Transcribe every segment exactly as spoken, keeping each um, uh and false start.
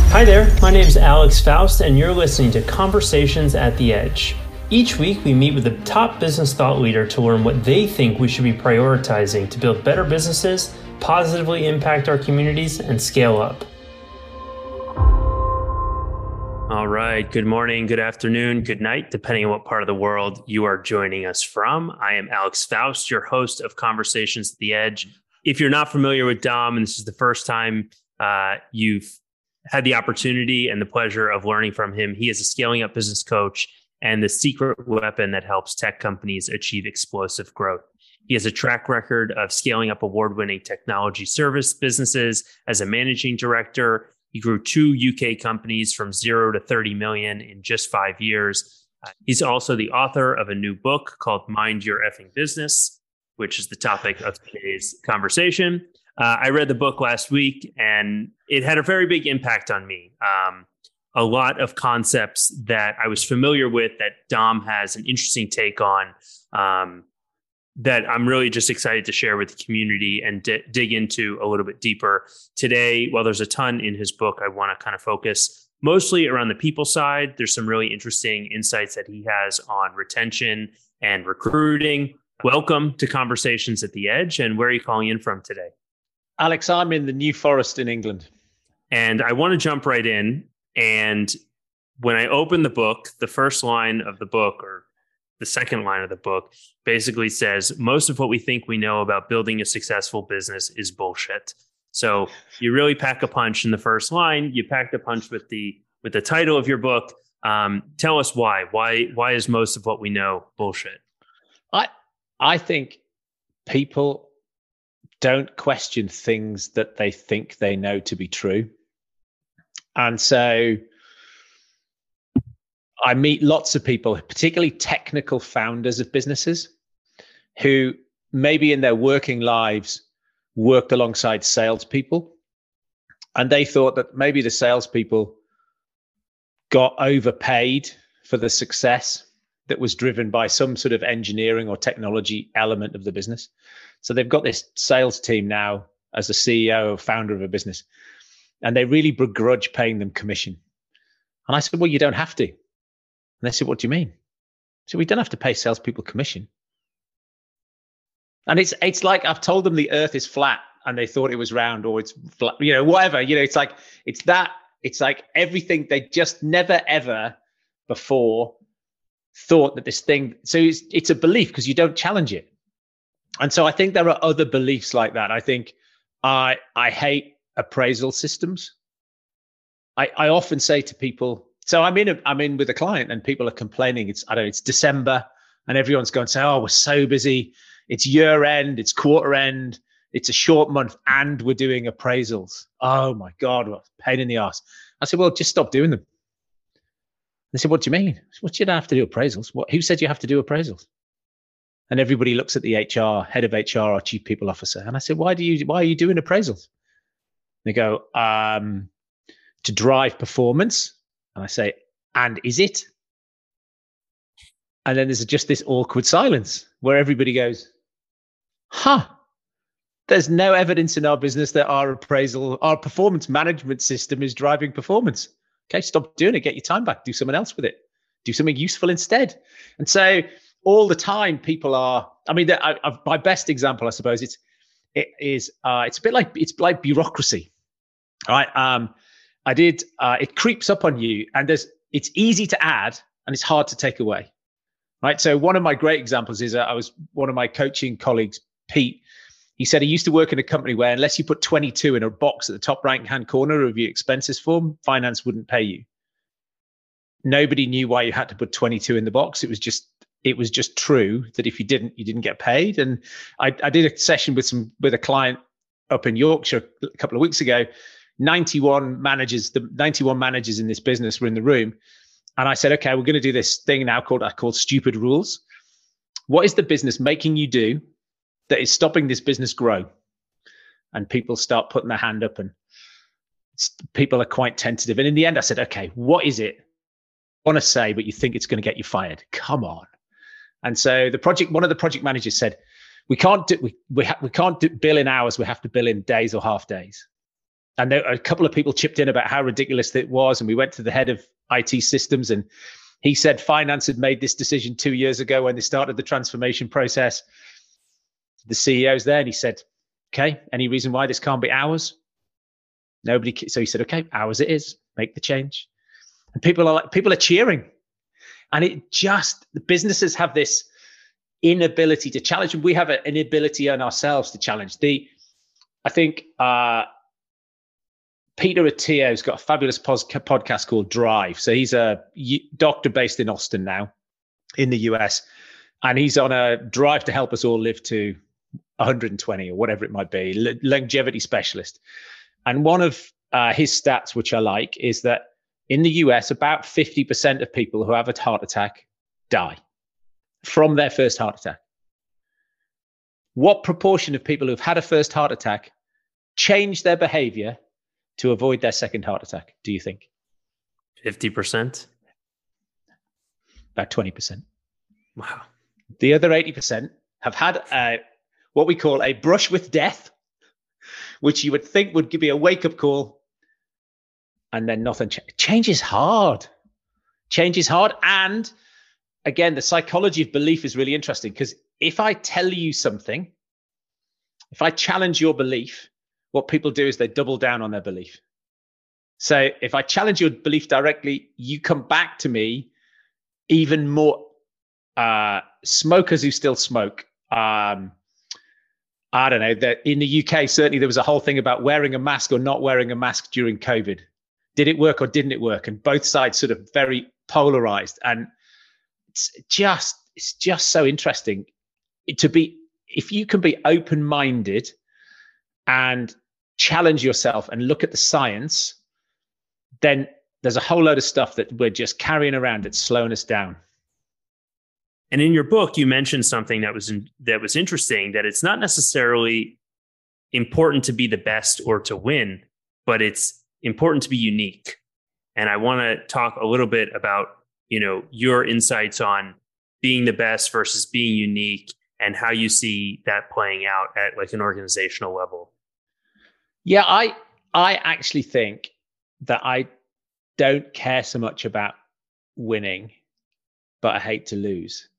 Hi there, my name is Alex Faust, and you're listening to Conversations at the Edge. Each week, we meet with a top business thought leader to learn what they think we should be prioritizing to build better businesses, positively impact our communities, and scale up. All right, good morning, good afternoon, good night, depending on what part of the world you are joining us from. I am Alex Faust, your host of Conversations at the Edge. If you're not familiar with Dom, and this is the first time uh, you've had the opportunity and the pleasure of learning from him, he is a scaling up business coach and the secret weapon that helps tech companies achieve explosive growth. He has a track record of scaling up award-winning technology service businesses as a managing director. He grew two U K companies from zero to thirty million in just five years. Uh, he's also the author of a new book called Mind Your Effing Business, which is the topic of today's conversation. Uh, I read the book last week and it had a very big impact on me. Um, a lot of concepts that I was familiar with that Dom has an interesting take on um, that I'm really just excited to share with the community and d- dig into a little bit deeper. Today, while there's a ton in his book, I want to kind of focus mostly around the people side. There's some really interesting insights that he has on retention and recruiting. Welcome to Conversations at the Edge. And where are you calling in from today? Alex, I'm in the New Forest in England. And I want to jump right in. And when I open the book, the first line of the book, or the second line of the book, basically says, most of what we think we know about building a successful business is bullshit. So you really pack a punch in the first line. You packed a punch with the with the title of your book. Um, tell us why. Why why is most of what we know bullshit? I I think people don't question things that they think they know to be true. And so I meet lots of people, particularly technical founders of businesses, who maybe in their working lives worked alongside salespeople. And they thought that maybe the salespeople got overpaid for the success that was driven by some sort of engineering or technology element of the business. So they've got this sales team now as the C E O or founder of a business, and they really begrudge paying them commission. And I said, well, you don't have to. And they said, what do you mean? So we don't have to pay salespeople commission. And it's it's like I've told them the earth is flat and they thought it was round, or it's flat, you know, whatever. You know, it's like, it's that, it's like everything. They just never, ever before thought that this thing, so it's, it's a belief because you don't challenge it. And so I think there are other beliefs like that. I think I I hate appraisal systems. I, I often say to people, so I'm in a, I'm in with a client and people are complaining. It's I don't know, it's December and everyone's going to say, oh, we're so busy. It's year end, it's quarter end, it's a short month, and we're doing appraisals. Oh my God, what a pain in the ass. I said, well, just stop doing them. They said, what do you mean? Said, well, you don't have to do appraisals. What? Who said you have to do appraisals? And everybody looks at the H R, head of H R or chief people officer. And I said, why do you, why are you doing appraisals? They go, um, to drive performance. And I say, and is it? And then there's just this awkward silence where everybody goes, huh, there's no evidence in our business that our appraisal, our performance management system is driving performance. Okay, stop doing it, get your time back, do something else with it, do something useful instead. And so all the time people are, I mean, I, I, my best example, I suppose, it's, it is, uh, it's a bit like, it's like bureaucracy. All right. Um, I did, uh, it creeps up on you and there's, it's easy to add and it's hard to take away. Right. So one of my great examples is uh, I was one of my coaching colleagues, Pete. He said he used to work in a company where unless you put twenty-two in a box at the top right-hand corner of your expenses form, finance wouldn't pay you. Nobody knew why you had to put twenty-two in the box. It was just, it was just true that if you didn't, you didn't get paid. And I, I did a session with some, with a client up in Yorkshire a couple of weeks ago. ninety-one managers, the ninety-one managers in this business were in the room. And I said, okay, we're going to do this thing now called, I called stupid rules. What is the business making you do that is stopping this business grow? And people start putting their hand up and people are quite tentative. And in the end, I said, okay, what is it you want to say, but you think it's going to get you fired? Come on. And so the project, one of the project managers said, we can't do, we, we, ha- we can't do bill in hours. We have to bill in days or half days. and there, a couple of people chipped in about how ridiculous it was. And we went to the head of I T systems, and he said finance had made this decision two years ago when they started the transformation process. The C E O's there, and he said, okay, any reason why this can't be ours? Nobody. So he said, okay, ours it is. Make the change. And people are like, people are cheering. And it just, the businesses have this inability to challenge. And we have an inability in ourselves to challenge. The, I think uh, Peter Attia's got a fabulous pos- podcast called Drive. So he's a doctor based in Austin now in the U S. And he's on a drive to help us all live to one hundred twenty or whatever it might be, L- longevity specialist. And one of uh, his stats, which I like, is that in the U S, about fifty percent of people who have a heart attack die from their first heart attack. What proportion of people who've had a first heart attack change their behavior to avoid their second heart attack, do you think? fifty percent? About twenty percent. Wow. The other eighty percent have had a, what we call a brush with death, which you would think would give you a wake-up call, and then nothing. Ch- change is hard. Change is hard. And again, the psychology of belief is really interesting, because if I tell you something, if I challenge your belief, what people do is they double down on their belief. So if I challenge your belief directly, you come back to me even more. Uh, smokers who still smoke. Um, I don't know, that in the U K, certainly there was a whole thing about wearing a mask or not wearing a mask during COVID. Did it work or didn't it work? And both sides sort of very polarized. And it's just, it's just so interesting to be, if you can be open-minded and challenge yourself and look at the science, then there's a whole load of stuff that we're just carrying around that's slowing us down. And in your book, you mentioned something that was in, that was interesting, that it's not necessarily important to be the best or to win, but it's important to be unique. And I want to talk a little bit about, you know, your insights on being the best versus being unique and how you see that playing out at like an organizational level. Yeah, I I actually think that I don't care so much about winning, but I hate to lose.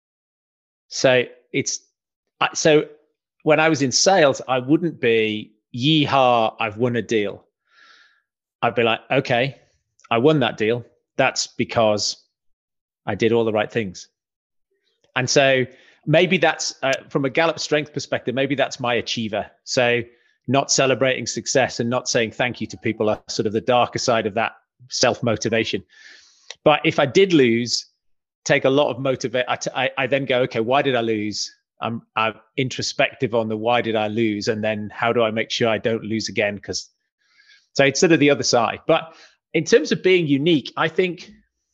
So it's so when I was in sales, I wouldn't be yeehaw, I've won a deal. I'd be like, okay, I won that deal. That's because I did all the right things. And so maybe that's uh, from a Gallup strength perspective, maybe that's my achiever. So not celebrating success and not saying thank you to people are sort of the darker side of that self-motivation. But if I did lose, take a lot of motivate. I, t- I, I then go, okay, why did I lose? I'm, I'm introspective on the why did I lose? And then how do I make sure I don't lose again? Because so it's sort of the other side. But in terms of being unique, I think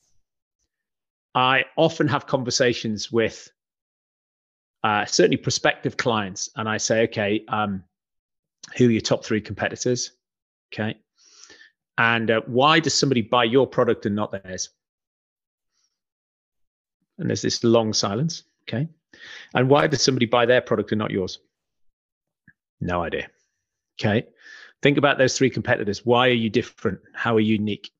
I often have conversations with uh, certainly prospective clients. And I say, okay, um, who are your top three competitors? Okay. And uh, why does somebody buy your product and not theirs? And there's this long silence. Okay. And why does somebody buy their product and not yours? No idea. Okay. Think about those three competitors. Why are you different? How are you unique?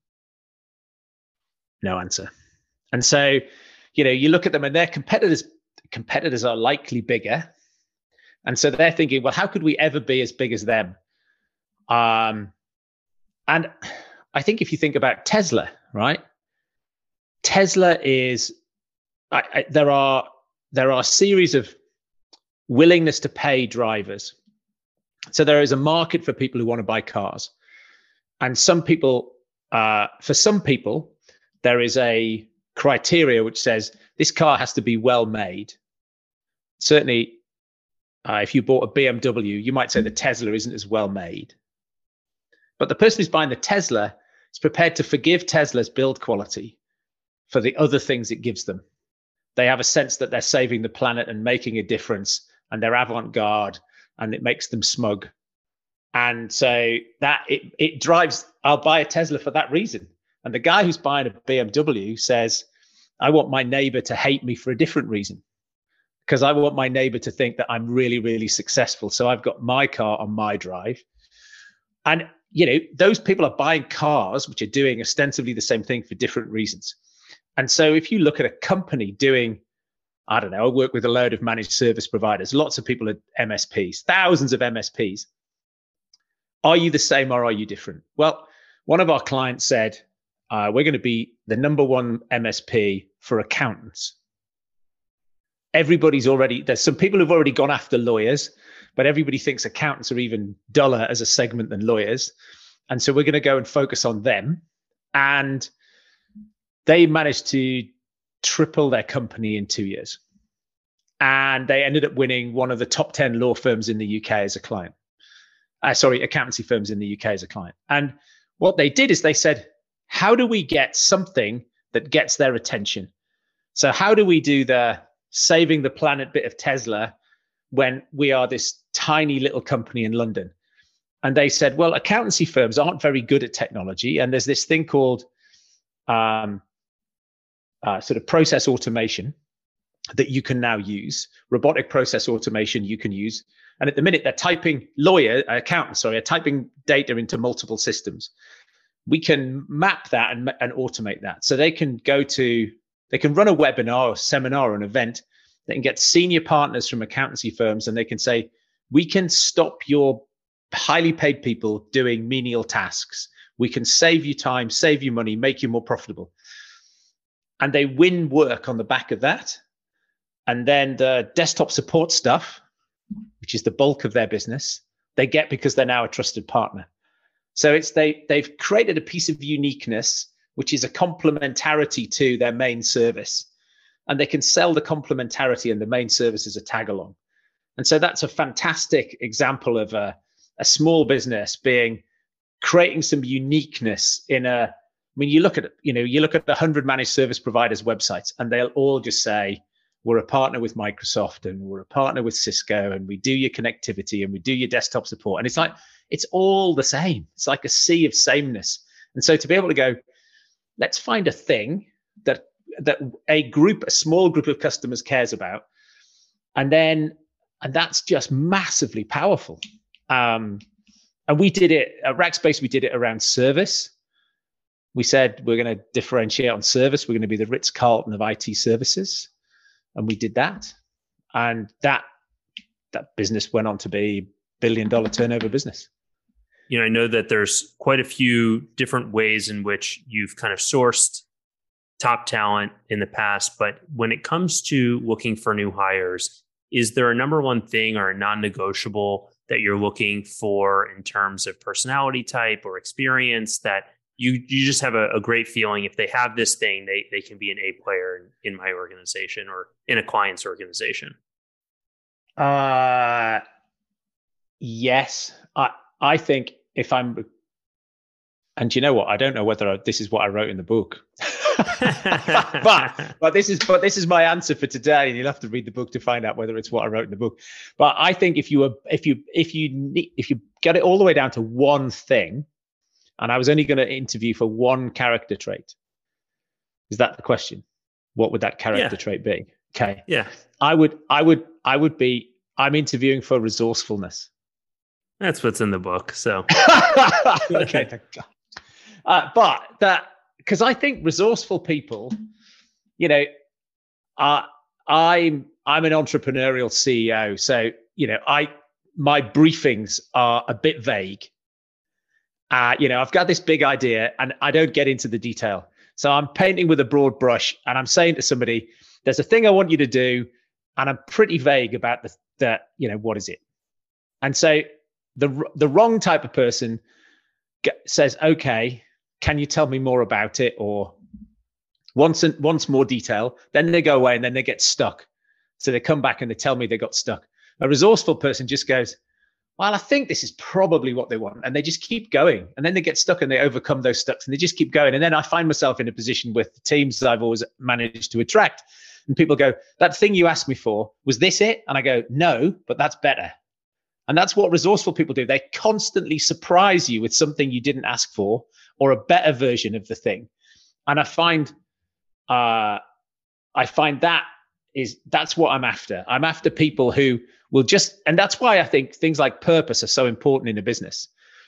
No answer. And so, you know, you look at them and their competitors, competitors are likely bigger. And so they're thinking, well, how could we ever be as big as them? Um, and I think if you think about Tesla, right? Tesla is, I, I, there are there are a series of willingness to pay drivers. So there is a market for people who want to buy cars. And some people, uh, for some people, there is a criteria which says this car has to be well made. Certainly, uh, if you bought a B M W, you might say the Tesla isn't as well made. But the person who's buying the Tesla is prepared to forgive Tesla's build quality for the other things it gives them. They have a sense that they're saving the planet and making a difference, and they're avant-garde, and it makes them smug. And so that it, it drives, I'll buy a Tesla for that reason. And the guy who's buying a B M W says, I want my neighbor to hate me for a different reason, because I want my neighbor to think that I'm really, really successful. So I've got my car on my drive. And you know, those people are buying cars, which are doing ostensibly the same thing for different reasons. And so if you look at a company doing, I don't know, I work with a load of managed service providers, lots of people are M S Ps, thousands of M S Ps. Are you the same or are you different? Well, one of our clients said, uh, we're going to be the number one M S P for accountants. Everybody's already, there's some people who've already gone after lawyers, but everybody thinks accountants are even duller as a segment than lawyers. And so we're going to go and focus on them. And they managed to triple their company in two years. And they ended up winning one of the top ten law firms in the U K as a client. Uh, sorry, accountancy firms in the U K as a client. And what they did is they said, how do we get something that gets their attention? So how do we do the saving the planet bit of Tesla when we are this tiny little company in London? And they said, well, accountancy firms aren't very good at technology. And there's this thing called um, uh, sort of process automation that you can now use, robotic process automation you can use. And at the minute, they're typing lawyer, accountants, sorry, are typing data into multiple systems. We can map that and, and automate that. So they can go to, they can run a webinar or seminar or an event. They can get senior partners from accountancy firms and they can say, we can stop your highly paid people doing menial tasks. We can save you time, save you money, make you more profitable. And they win work on the back of that. And then the desktop support stuff, which is the bulk of their business, they get because they're now a trusted partner. So it's they they've created a piece of uniqueness, which is a complementarity to their main service. And they can sell the complementarity and the main service as a tag along. And so that's a fantastic example of a, a small business being creating some uniqueness in a, I mean, you look at, you know, you look at the one hundred managed service providers websites and they'll all just say, we're a partner with Microsoft and we're a partner with Cisco and we do your connectivity and we do your desktop support. And it's like, it's all the same. It's like a sea of sameness. And so to be able to go, let's find a thing that that a group, a small group of customers cares about. And then, and that's just massively powerful. Um, and we did it at Rackspace, we did it around service. We said, we're going to differentiate on service. We're going to be the Ritz-Carlton of I T services. And we did that. And that, that business went on to be billion dollar turnover business. You know, I know that there's quite a few different ways in which you've kind of sourced top talent in the past, but when it comes to looking for new hires, is there a number one thing or a non-negotiable that you're looking for in terms of personality type or experience that you you just have a, a great feeling if they have this thing, they they can be an A player in, in my organization or in a client's organization? Uh, yes, I I think if I'm, and you know what, I don't know whether I, this is what I wrote in the book, but but this is but this is my answer for today, and you'll have to read the book to find out whether it's what I wrote in the book. But I think if you were if you if you need, if you get it all the way down to one thing, and I was only going to interview for one character trait, is that the question? What would that character yeah. trait be? Okay. Yeah. I would I would I would be I'm interviewing for resourcefulness. That's what's in the book. So okay, thank God. Uh, but that because I think resourceful people, you know, uh, I'm I'm an entrepreneurial C E O, so you know, I my briefings are a bit vague. Uh, you know, I've got this big idea, and I don't get into the detail. So I'm painting with a broad brush, and I'm saying to somebody, "There's a thing I want you to do," and I'm pretty vague about the the you know what is it, and so. The the wrong type of person says, okay, can you tell me more about it? Or wants, wants more detail. Then they go away and then they get stuck. So they come back and they tell me they got stuck. A resourceful person just goes, well, I think this is probably what they want. And they just keep going. And then they get stuck and they overcome those stucks and they just keep going. And then I find myself in a position with the teams that I've always managed to attract. And people go, that thing you asked me for, was this it? And I go, no, but that's better. And that's what resourceful people do. They constantly surprise you with something you didn't ask for or a better version of the thing. And I find, uh, I find that is, that's what I'm after. I'm after people who will just, and that's why I think things like purpose are so important in a business.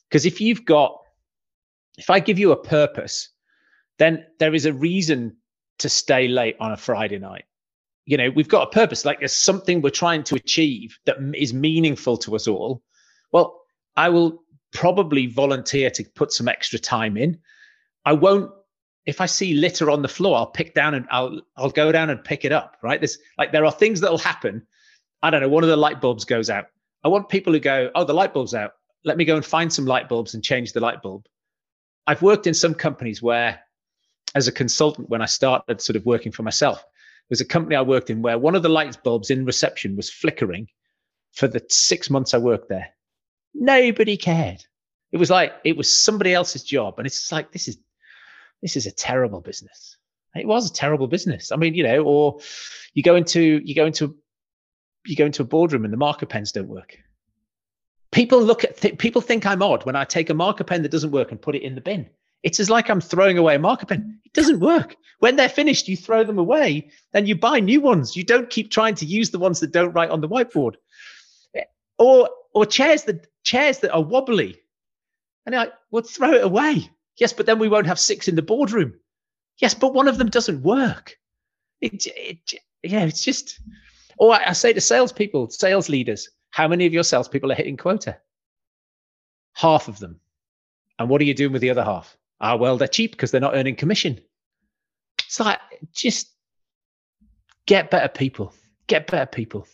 Because if you've got, if I give you a purpose, then there is a reason to stay late on a Friday night. You know, we've got a purpose, like there's something we're trying to achieve that is meaningful to us all. Well, I will probably volunteer to put some extra time in. I won't, if I see litter on the floor, I'll pick down and I'll I'll go down and pick it up, right? There's like, there are things that will happen. I don't know, one of the light bulbs goes out. I want people who go, oh, the light bulb's out. Let me go and find some light bulbs and change the light bulb. I've worked in some companies where, as a consultant, when I started sort of working for myself, there was a company I worked in where one of the light bulbs in reception was flickering for the six months I worked there. Nobody cared. It was like, it was somebody else's job. And it's just like, this is, this is a terrible business. It was a terrible business. I mean, you know, or you go into, you go into, you go into a boardroom and the marker pens don't work. People look at, th- people think I'm odd when I take a marker pen that doesn't work and put it in the bin. It's as like I'm throwing away a marker pen. It doesn't work. When they're finished, you throw them away and you buy new ones. You don't keep trying to use the ones that don't write on the whiteboard. Or or chairs that chairs that are wobbly. And I would throw it away. Yes, but then we won't have six in the boardroom. Yes, but one of them doesn't work. It, it yeah, it's just. Or I, I say to salespeople, sales leaders, how many of your salespeople are hitting quota? Half of them. And what are you doing with the other half? Ah, well, they're cheap because they're not earning commission. It's like, just get better people. Get better people.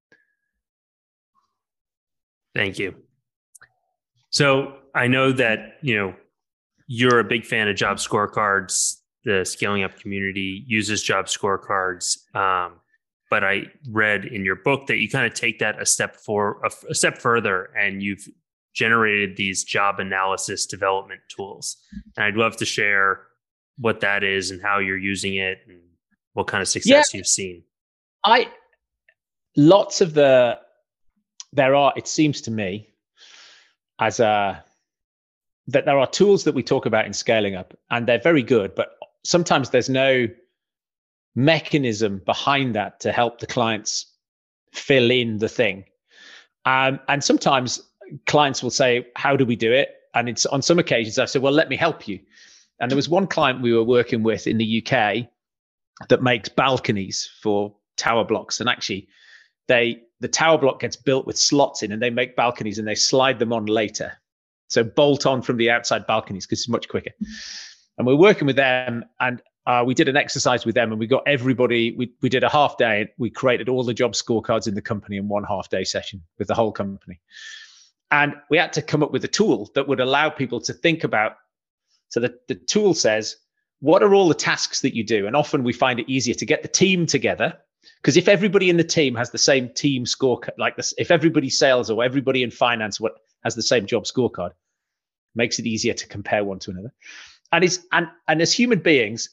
Thank you. So I know that, you know, you're a big fan of job scorecards. The Scaling Up community uses job scorecards. Um, but I read in your book that you kind of take that a step for a, a step further, and you've generated these job analysis development tools. And I'd love to share what that is and how you're using it and what kind of success yeah. you've seen. I, lots of the, there are, it seems to me, as a, that there are tools that we talk about in Scaling Up, and they're very good, but sometimes there's no mechanism behind that to help the clients fill in the thing. Um, and sometimes clients will say, how do we do it? And it's on some occasions I said, well, let me help you. And there was one client we were working with in the U K that makes balconies for tower blocks. And actually they, the tower block gets built with slots in, and they make balconies and they slide them on later. So bolt on from the outside balconies because it's much quicker. And we're working with them, and uh, we did an exercise with them, and we got everybody, we, we did a half day. We created all the job scorecards in the company in one half day session with the whole company. And we had to come up with a tool that would allow people to think about. So the, the tool says, what are all the tasks that you do? And often we find it easier to get the team together, because if everybody in the team has the same team score, like this, if everybody sales or everybody in finance what has the same job scorecard, makes it easier to compare one to another. And it's and and as human beings,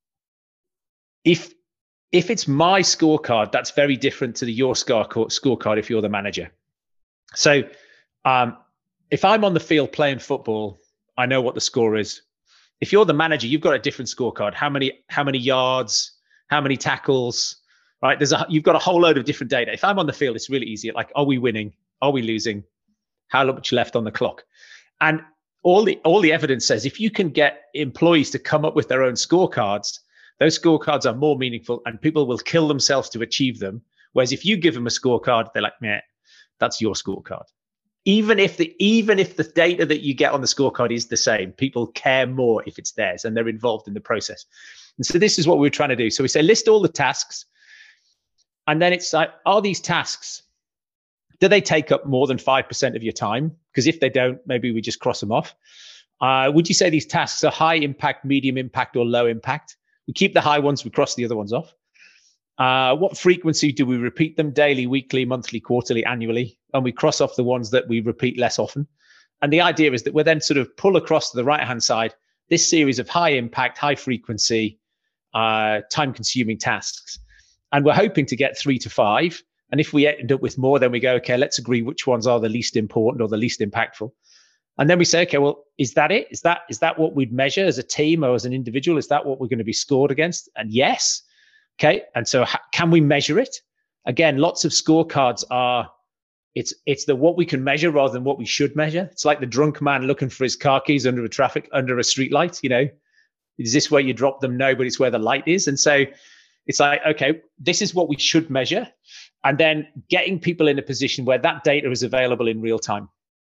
if if it's my scorecard, that's very different to the your score scorecard if you're the manager. So um, if I'm on the field playing football, I know what the score is. If you're the manager, you've got a different scorecard. How many how many yards? How many tackles? Right? There's a you've got a whole load of different data. If I'm on the field, it's really easy. Like, are we winning? Are we losing? How much left on the clock? And all the all the evidence says if you can get employees to come up with their own scorecards, those scorecards are more meaningful, and people will kill themselves to achieve them. Whereas if you give them a scorecard, they're like, "Meh, that's your scorecard." Even if the even if the data that you get on the scorecard is the same, people care more if it's theirs and they're involved in the process. And so this is what we're trying to do. So we say list all the tasks, and then it's like, are these tasks, do they take up more than five percent of your time? Because if they don't, maybe we just cross them off. Uh, would you say these tasks are high impact, medium impact, or low impact? We keep the high ones, we cross the other ones off. Uh, what frequency do we repeat them? Daily, weekly, monthly, quarterly, annually? And we cross off the ones that we repeat less often. And the idea is that we're then sort of pull across to the right-hand side this series of high impact, high frequency, uh, time-consuming tasks. And we're hoping to get three to five. And if we end up with more, then we go, okay, let's agree which ones are the least important or the least impactful. And then we say, okay, well, is that it? Is that is that what we'd measure as a team or as an individual? Is that what we're going to be scored against? And yes. Okay. And so ha- can we measure it? Again, lots of scorecards are it's it's the what we can measure rather than what we should measure. It's like the drunk man looking for his car keys under a traffic under a street light. You know, is this where you drop them? No, but it's where the light is. And so it's like, okay, this is what we should measure, and then getting people in a position where that data is available in real time.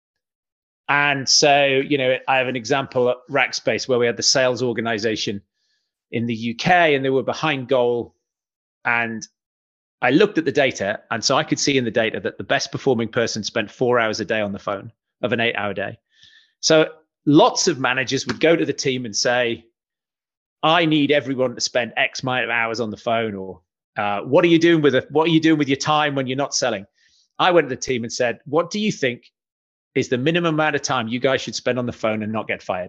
And so, you know, I have an example at Rackspace where we had the sales organization in the U K, and they were behind goal, and I looked at the data, and so I could see in the data that the best performing person spent four hours a day on the phone of an eight hour day. So lots of managers would go to the team and say, I need everyone to spend X amount of hours on the phone, or uh, what are you doing with it? What are you doing with your time when you're not selling? I went to the team and said, what do you think is the minimum amount of time you guys should spend on the phone and not get fired?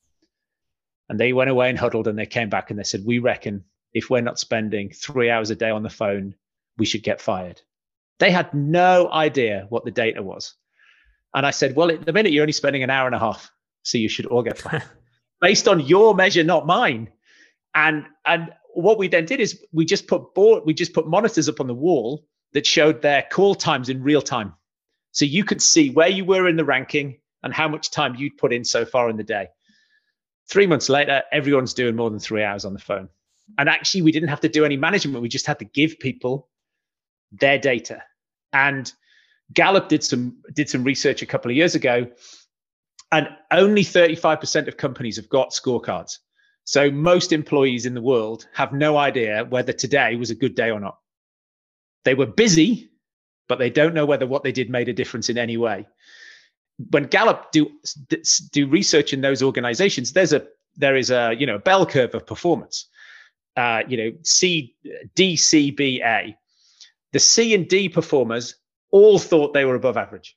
And they went away and huddled, and they came back and they said, we reckon if we're not spending three hours a day on the phone, we should get fired. They had no idea what the data was. And I said, well, at the minute you're only spending an hour and a half, so you should all get fired based on your measure, not mine. And and what we then did is we just put board, we just put monitors up on the wall that showed their call times in real time. So you could see where you were in the ranking and how much time you'd put in so far in the day. Three months later, everyone's doing more than three hours on the phone. And actually, we didn't have to do any management. We just had to give people their data. And Gallup did some did some research a couple of years ago, and only thirty-five percent of companies have got scorecards. So most employees in the world have no idea whether today was a good day or not. They were busy, but they don't know whether what they did made a difference in any way. When Gallup do do research in those organizations, there's a there is a you know a bell curve of performance. Uh, you know, C, D, C, B, A. The C and D performers all thought they were above average.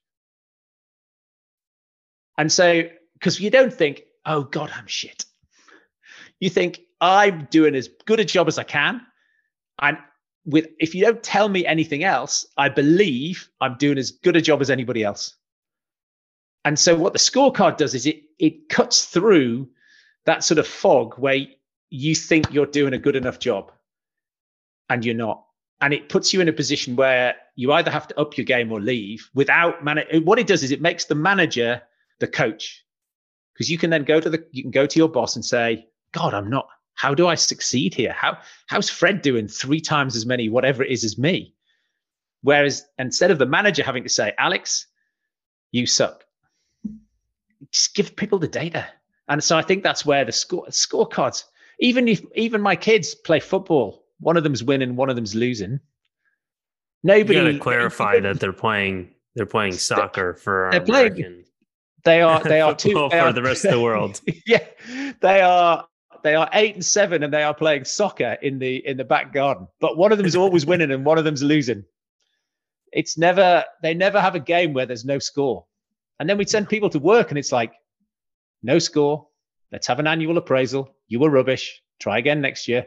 And so, because you don't think, oh God, I'm shit. You think I'm doing as good a job as I can. And with if you don't tell me anything else, I believe I'm doing as good a job as anybody else. And so what the scorecard does is it it cuts through that sort of fog where you think you're doing a good enough job and you're not. And it puts you in a position where you either have to up your game or leave without man. What it does is it makes the manager the coach, because you can then go to the you can go to your boss and say, God, I'm not. How do I succeed here? How how's Fred doing three times as many whatever it is as me? Whereas instead of the manager having to say, Alex, you suck, just give people the data. And so I think that's where the score scorecards. Even if even my kids play football. One of them's winning, one of them's losing. Nobody. You got to clarify that they're playing. They're playing soccer for they're American. Playing. They are. They are two for are, the rest of the world. Yeah, they are. They are eight and seven, and they are playing soccer in the in the back garden. But one of them is always winning, and one of them's losing. It's never. They never have a game where there's no score. And then we send people to work, and it's like, no score. Let's have an annual appraisal. You were rubbish. Try again next year.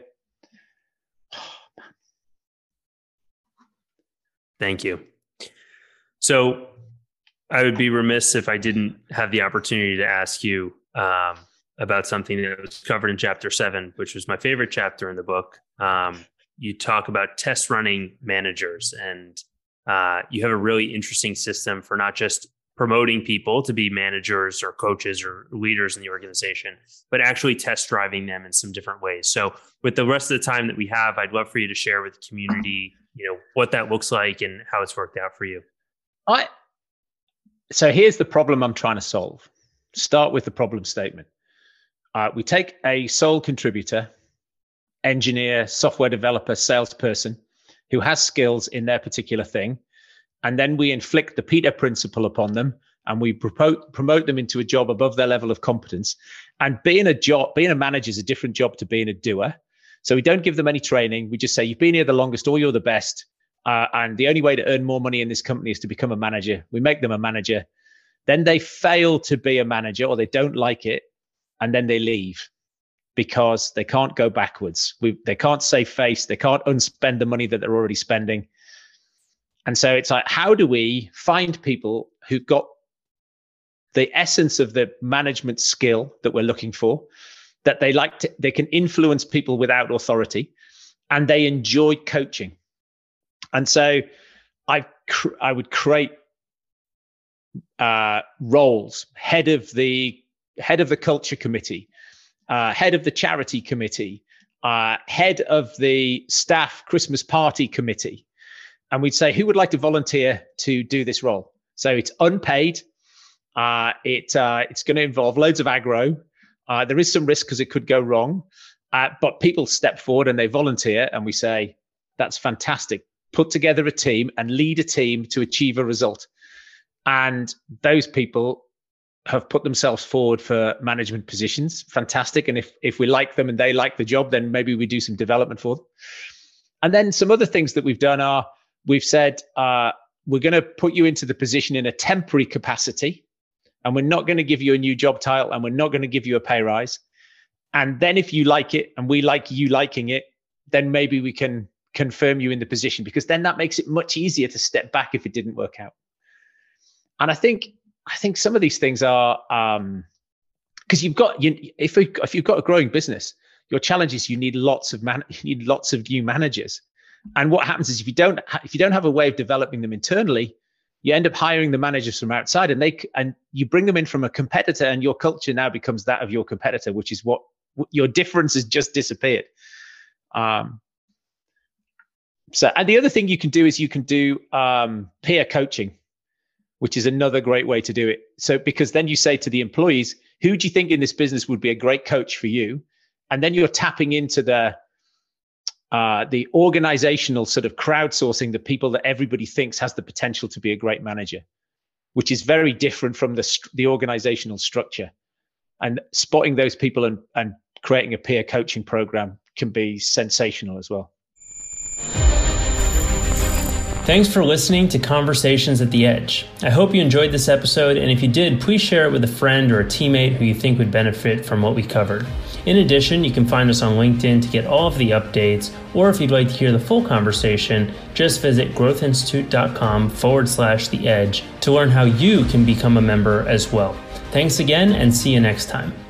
Thank you. So I would be remiss if I didn't have the opportunity to ask you um, about something that was covered in chapter seven, which was my favorite chapter in the book. Um, you talk about test running managers, and uh, you have a really interesting system for not just promoting people to be managers or coaches or leaders in the organization, but actually test driving them in some different ways. So with the rest of the time that we have, I'd love for you to share with the community, you know, what that looks like and how it's worked out for you. I, so here's the problem I'm trying to solve. Start with the problem statement. Uh, we take a sole contributor, engineer, software developer, salesperson who has skills in their particular thing. And then we inflict the Peter principle upon them, and we promote promote them into a job above their level of competence. And being a job, being a manager is a different job to being a doer. So we don't give them any training. We just say, you've been here the longest, or you're the best. Uh, and the only way to earn more money in this company is to become a manager. We make them a manager. Then they fail to be a manager, or they don't like it. And then they leave because they can't go backwards. We, they can't save face. They can't unspend the money that they're already spending. And so it's like, how do we find people who've got the essence of the management skill that we're looking for, that they like to, they can influence people without authority, and they enjoy coaching. And so I, cr- I would create uh, roles: head of the head of the culture committee, uh, head of the charity committee, uh, head of the staff Christmas party committee. And we'd say, who would like to volunteer to do this role? So it's unpaid. Uh, it uh, it's going to involve loads of aggro. Uh, there is some risk because it could go wrong. Uh, but people step forward and they volunteer, and we say, that's fantastic. Put together a team and lead a team to achieve a result. And those people have put themselves forward for management positions. Fantastic. And if if we like them and they like the job, then maybe we do some development for them. And then some other things that we've done are, we've said, uh, we're going to put you into the position in a temporary capacity, and we're not going to give you a new job title, and we're not going to give you a pay rise. And then if you like it and we like you liking it, then maybe we can confirm you in the position, because then that makes it much easier to step back if it didn't work out. And I think I think some of these things are um, because you've got you, if you, if you've got a growing business, your challenge is you need lots of man you need lots of new managers. And what happens is if you don't if you don't have a way of developing them internally, you end up hiring the managers from outside, and they and you bring them in from a competitor, and your culture now becomes that of your competitor, which is what your difference has just disappeared. Um, so, and the other thing you can do is you can do um, peer coaching, which is another great way to do it. So, because then you say to the employees, who do you think in this business would be a great coach for you? And then you're tapping into the uh, the organizational sort of crowdsourcing, the people that everybody thinks has the potential to be a great manager, which is very different from the the organizational structure. And spotting those people and, and creating a peer coaching program can be sensational as well. Thanks for listening to Conversations at the Edge. I hope you enjoyed this episode, and if you did, please share it with a friend or a teammate who you think would benefit from what we covered. In addition, you can find us on LinkedIn to get all of the updates, or if you'd like to hear the full conversation, just visit growthinstitute.com forward slash the edge to learn how you can become a member as well. Thanks again, and see you next time.